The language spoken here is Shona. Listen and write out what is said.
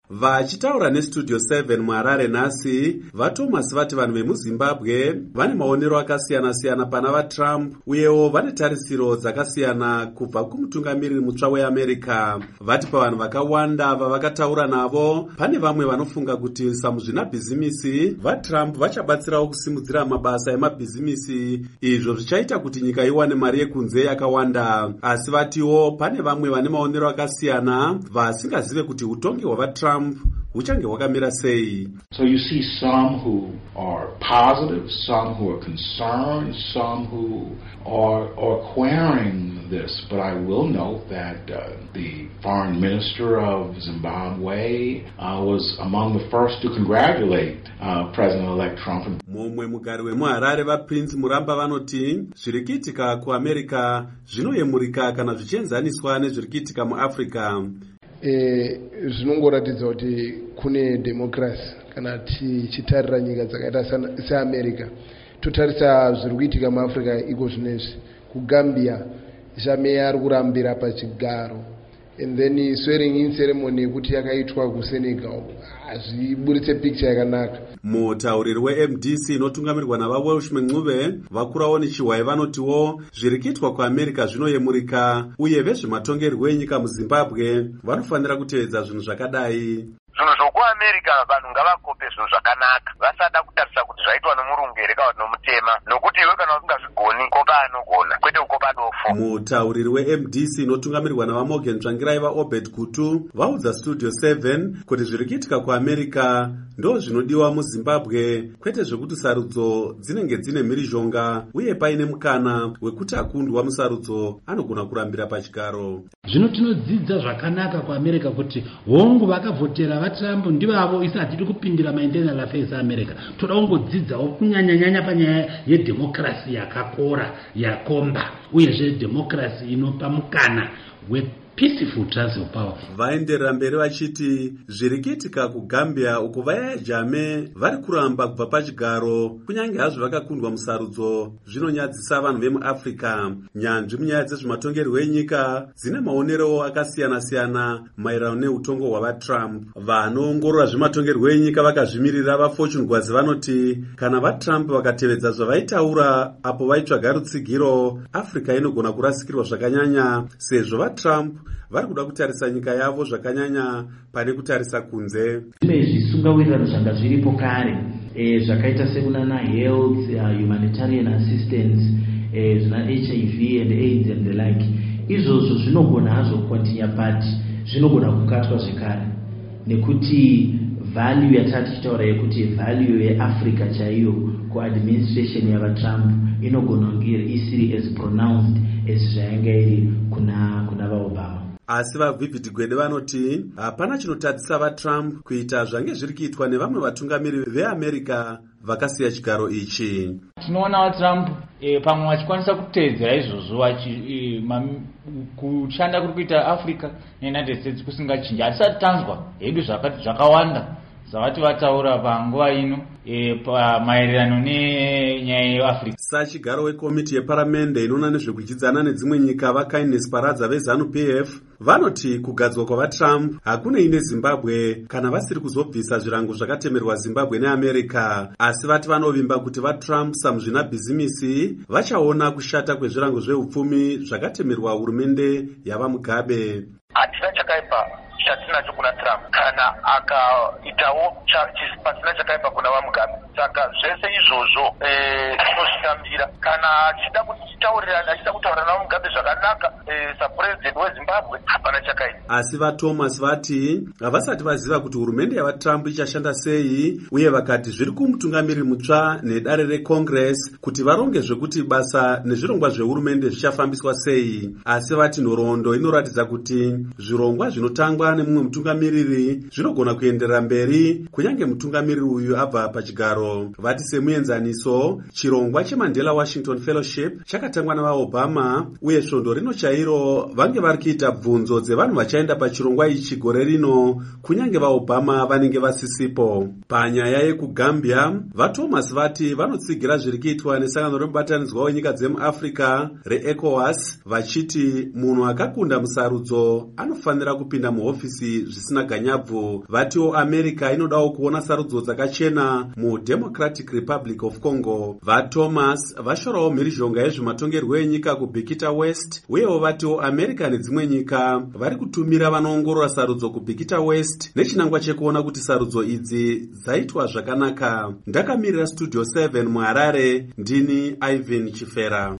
Vachitaura nestudio 7 muHarare nhasi, vaThomas vati vanhu vemuZimbabwe vane maonero akasiyana-siyana pana vaTrump uyewo vane tarisiro dzakasiyana kubva kumutungamiriri mutsva weAmerica. Vati pavanhu vakawanda vavakataura navo, pane vamwe vanofunga kuti samuzvinabhizimisi vaTrump vachabatsirawo kusimudzira mabasa emabhizimisi, izvo zvichaita kuti nyika iwane mari yekunze yakawanda. Asi vatiwo pane vamwe vane maonero akasiyana vasingazive kuti utongi hwavaTrump uchange hwakamira sei. So you see some who are positive, some who are concerned, some who are querying this. But I will note that the foreign minister of Zimbabwe was among the first to congratulate President-elect Trump. Mumwe mugari wemuHarare vaPrince Muramba vanoti zvirikiitika kuAmerica zvinoyemurika kana zvichienzaniswa nezvirikiitika muAfrica. Zvinongoratidza kuti kune democracy kana tichitarira nyika dzakaita seAmerica. Totarisa zviri kuitika muAfrica iko zvinezvi. KuGambia Jammeh ari kurambira pachigaro, and then swearing in ceremony yekuti yakaitwa kuSenegal hazviburitse picture yakanaka. Mutauriri weMDC inotungamirirwa navaWelshman Ncube vakurawo neChiwai vanotiwo zviri kuitwa kuAmerica zvinoyemurika uye vezvematongerwo enyika muZimbabwe vanofanira kutevedza zvinhu zvakadai. Zvinhu zvokuAmerica vanhu ngavakope zvinhu zvakanaka, vasada kutarisa kuti zvaitwa nomurungu here kana nomutema, nokuti iwe kana usingazvigoni kopa anogona kwete kukopa dofu. Mutauriri weMDC inotungamirirwa navaMorgan Tsvangirai vaObed Kutu vaudza Studio 7 kuti zviri kuitika kuAmerica ndo zvinodiwa muZimbabwe, kwete zvekuti sarudzo dzinenge dzine mhirizhonga uye paine mukana wekuti akundwa musarudzo anogona kurambira pachigaro. Zvino tinodzidza zvakanaka kuAmerica kuti hongu vakavhotera vaTrump ndivavo isati tiri kupindira mainternal affairs aAmerica. Toda kungodzidzawo kunyanya-nyanya panyaya yedemokrasi yakakora yakomba uyezve demokrasi inopa mukana peaceful transfer of power. Vaenderera mberi vachiti zviri kuitika kuGambia uko vaya Jammeh vari kuramba kubva pachigaro kunyange hazvo vakakundwa musarudzo zvinonyadzisa vanhu vemuAfrica. Nyanzvi munyaya dzezvematongerwo enyika dzine maonerowo akasiyana-siyana maererano neutongo hwavaTrump. Vanoongorora zvematongerwo enyika vakazvimirira vaFortune Gwazi vanoti kana vaTrump vakatevedza zvavaitaura apo vaitsvaga rutsigiro, Africa inogona kurasikirwa zvakanyanya sezvo vaTrump vari kuda kutarisa nyika yavo zvakanyanya pane kutarisa kunze. Zvimwe zvisungawirirano zvanga zviripo kare zvakaita sekunana health, humanitarian assistance, zvina HIV and AIDS and the like, izvozvo zvinogona hazvo continue but zvinogona kukatwa zvekare nekuti value yatati tichitaura yekuti value yeAfrica chaiyo kuadministration yavaTrump inogona kunge isiri as pronounced as zvayanga iri kuna vaObama. Asi vaVivid Gwede vanoti hapana chinotadzisa vaTrump kuita zvange zviri kuitwa nevamwe vatungamiriri veAmerica vakasiya chigaro ichi. Tinoona vaTrump pamwe vachikwanisa kuteedzera izvozvo kushanda kuri kuita Africa neUnited States kusingachinji. Hatisati tanzwa hedu zvakawanda zvavati vataura panguva ino maererano nenyaya yeAfrica. Sachigaro wekomiti yeparamende inoona nezvekudyidzana nedzimwe nyika vaKindness Paradza veZANU-PF vanoti kugadzwa kwavaTrump hakunei neZimbabwe kana vasiri kuzobvisa zvirango zvakatemerwa Zimbabwe neAmerica. Asi vati vanovimba kuti vaTrump samuzvinabhizimisi vachaona kushata kwezvirango zveupfumi zvakatemerwa hurumende yava Mugabe. Hatina chakaipa chatinacho kuna Trump kana akaitawo pasina chakaipa kuna vaMugabe. Saka zvese izvozvo tinozvitambira. Kana achida kutaurirana, achida kutaurana naVaMugabe zvakanaka saPresident weZimbabwe hapana chakaipa. Asi vaThomas vati havasati vaziva kuti hurumende yavaTrump ichashanda sei uye vakati zviri kumutungamiriri mutsva nedare reCongress kuti varonge zvekuti basa nezvirongwa zvehurumende zvichafambiswa sei. Asi vati nhoroondo inoratidza kuti zvirongwa zvinotangwa nemumwe mutungamiriri zvinogona kuenderera mberi kunyange mutungamiriri uyu abva pachigaro. Vati semuenzaniso chirongwa cheMandela Washington Fellowship chakatangwa navaObama uye svondo rino chairo vange vari kuita bvunzo dzevanhu vachaenda pachirongwa ichi gore rino kunyange vaObama vanenge vasisipo. Panyaya yekuGambia vaThomas vati vanotsigira zviri kuitwa nesangano remubatanidzwa wenyika dzemuAfrica reECOWAS vachiti munhu akakunda musarudzo anofanira kupinda muhofisi zvemaofisi zvisina ganyabvu. Vatiwo America inodawo kuona sarudzo dzakachena muDemocratic Republic of Congo. VaThomas vashorawo mhirizhonga yezvematongerwo enyika kuBikita West, uyewo vatiwo America nedzimwe nyika vari kutumira vanoongorora sarudzo kuBikita West nechinangwa chekuona kuti sarudzo idzi dzaitwa zvakanaka. Ndakamirira Studio 7 muHarare, ndini Ivan Chifera.